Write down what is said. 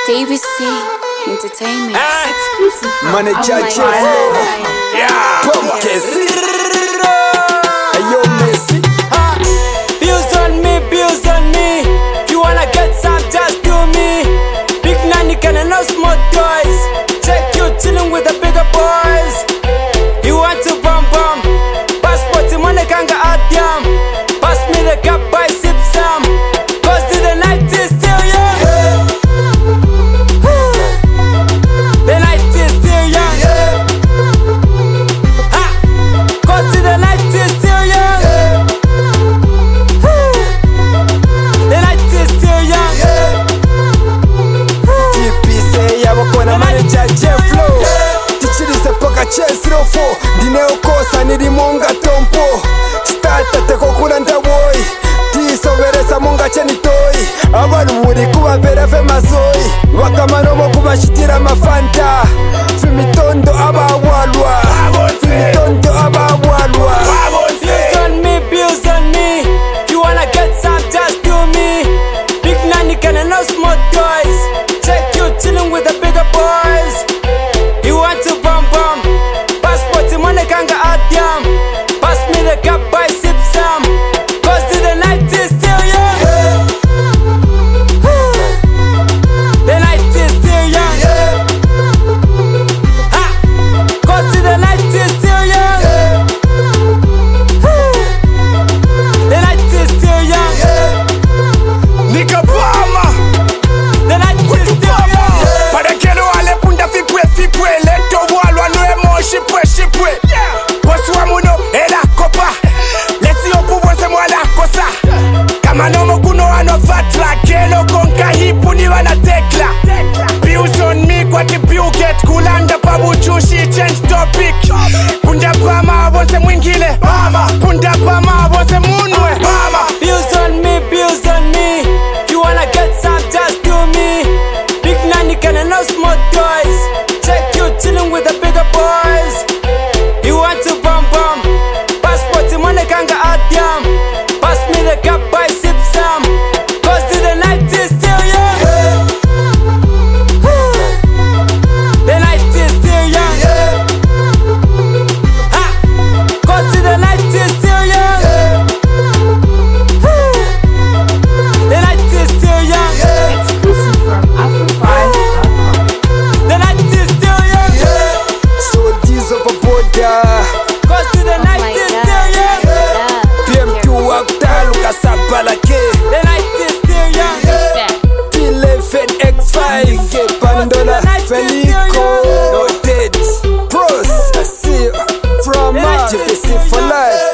JVC Entertainment. Manager Jeff. Pumpkin. Ayo Messi. Bills on me, bills on me. If you wanna get some, just do me. Big Nanny can no small toys. Check you chilling with the bigger boys. You want to bum bum? Passport money kanga adyam. Pass me the cup, I sip some. Cause the night is still young. The night is still young. Cause the night is still young. The night is still young. TPC yabakona manager Jeff Flow. Tichirize poka chase rofo. Dineo kosa nirimunga tompo. Start tekokura ndaboy. Tisoberesa munga cheni toy. Abaruburi kuba vereve mazoi. Wakamanomo kubashitira amafanta. Fimitondo abawalwa. Fimitondo abawalwa. Bills on me, bills on me. If you wanna get some, just do me. Big Nanny can no small toys. Check you chilling with the bigger boys. You want to bum bum? Passport money kanga adyam. Pass me the cup, I sip some. Cause the night is still young. The night is still young. Cause the night is still young. The night is still young. Nigga Bama, The night is still young. para que no ale punda fipwe leto walwa no emo shipwe Bosi wa muno ela kopa Lesi opu bose mwala kosa Kama nomo kuno ano fatra Kelo konka hipu ni wana tekla Bills on me kwa kipiu get kulanda pabu chushi change topic Punda Bama bose mwingile Punda Bama bose munwe Bills on me, bills on me. If you wanna get some, just do me. Big Nanny can no small toys. Check you chilling with the bigger boys. You want to bum bum? Passport money kanga adyam. Pass me the cup, I sip some. Cause the night is still young. The night is still young. Cause the night is still young. The night is still young. Exclusive from Afro5.com. The night is still young. So these of a border. Cause the night is still young. PM2 Akta Luka Sabalake. The night is still young. T11 X5. Pandola Felico. No dead. Pros. I see you from JPC for life.